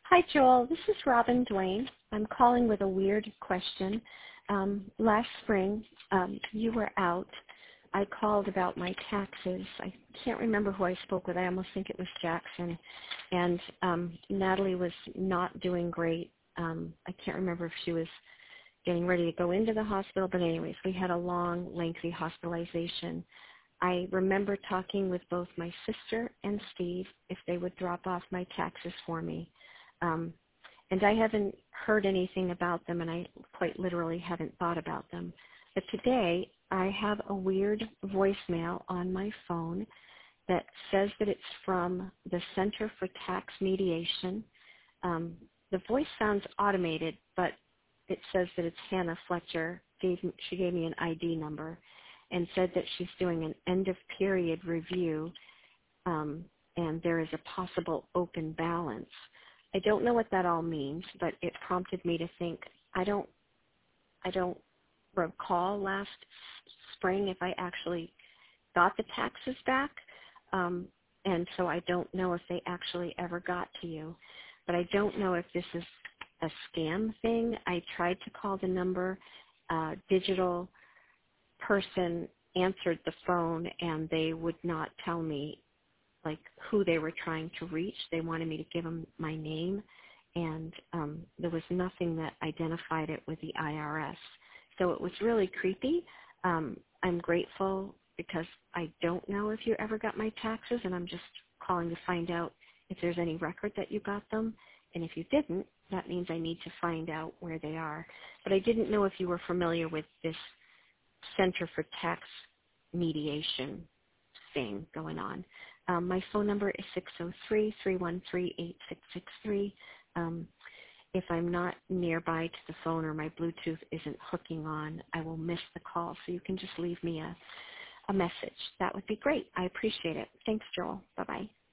Hi, Joel. This is Robin Duane. I'm calling with a weird question. Last spring, you were out. I called about my taxes. I can't remember who I spoke with. I almost think it was Jackson. And Natalie was not doing great. I can't remember if she was getting ready to go into the hospital, but anyways, we had a long, lengthy hospitalization. I remember talking with both my sister and Steve if they would drop off my taxes for me. And I haven't heard anything about them, and I quite literally haven't thought about them. But today, I have a weird voicemail on my phone that says that it's from the Center for Tax Mediation. The voice sounds automated, but it says that it's Hannah Fletcher. She gave me an ID number and said that she's doing an end-of-period review, and there is a possible open balance. I don't know what that all means, but it prompted me to think, I don't recall last spring if I actually got the taxes back, and so I don't know if they actually ever got to you. But I don't know if this is a scam thing. I tried to call the number. Digital person answered the phone, and they would not tell me like who they were trying to reach. They wanted me to give them my name, and there was nothing that identified it with the IRS. So it was really creepy. I'm grateful because I don't know if you ever got my taxes, and I'm just calling to find out if there's any record that you got them. And if you didn't, that means I need to find out where they are. But I didn't know if you were familiar with this Center for Tax Mediation thing going on. My phone number is 603-313-8663. If I'm not nearby to the phone or my Bluetooth isn't hooking on, I will miss the call. So you can just leave me a message. That would be great. I appreciate it. Thanks, Joel. Bye-bye.